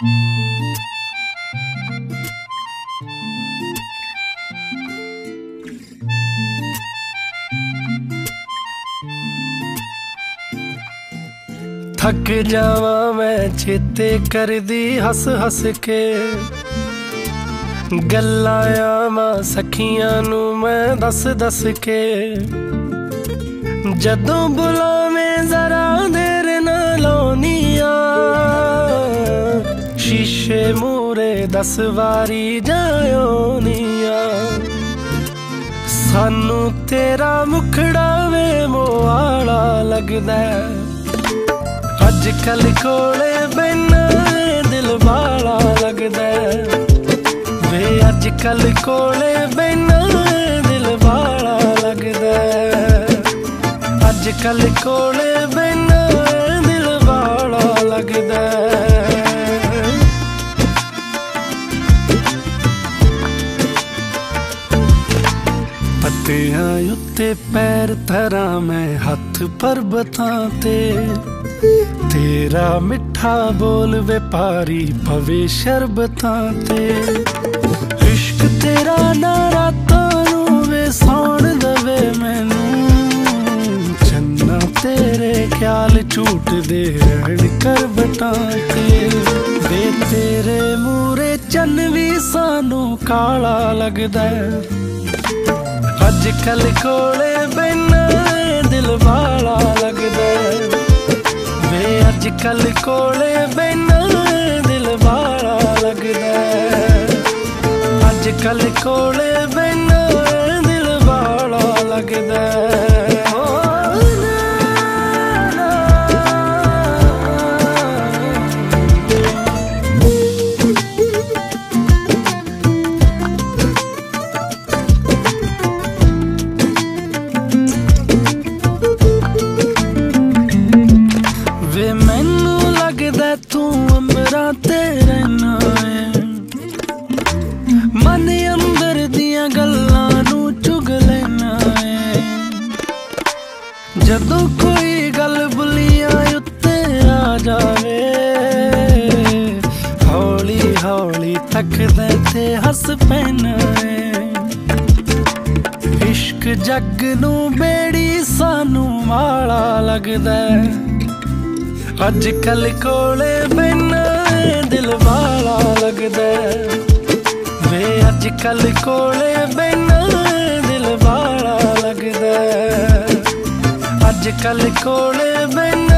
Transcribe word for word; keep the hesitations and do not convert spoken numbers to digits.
थक जावा मैं चेते करदी हस हस के गल्लां आवां सखियां नू मैं दस दस के जदों बुलावें जरा देर ना लाउनिया शीशे मूरे दस वारी जायोनिया सानू तेरा मुखड़ा वे मोआला लगदा अजकल कोले बैना दिल बाला लगदा वे अजकल कोले बैना दिल बाला लगदा अजकल कोले बैना दिल बाला लगदा पत्तियां उत्ते पैर धरा मैं हथ पर्बतां ते तेरा मिठा बोल व्यापारी पवे शरबतां ते इश्क तेरा ना रातां नूं वे सौण दवे मैनू चन्ना तेरे ख्याल झूठदे रहण करबतां ते वे तेरे मूरे चन्न भी सानू काला लगदा अजकल कोले बैना दिल बाला लगदा अजकल कोले बैना दिल बाला लगदा अजकल कोले बैना दिल बाला लगदा तू अमरा तेरे नाल मन अंदर दियां गल्लां नू चुग लेना है जदों कोई गल बुलियां उत्ते आ जावे हौली हौली तकदे ते हस पैना है इश्क जग नू बेड़ी सानू माड़ा लगदा अजकल कोले बैना दिल बाला लगदा वे अजकल कोले बैना दिल बाला लगदा अजकल कोले बैना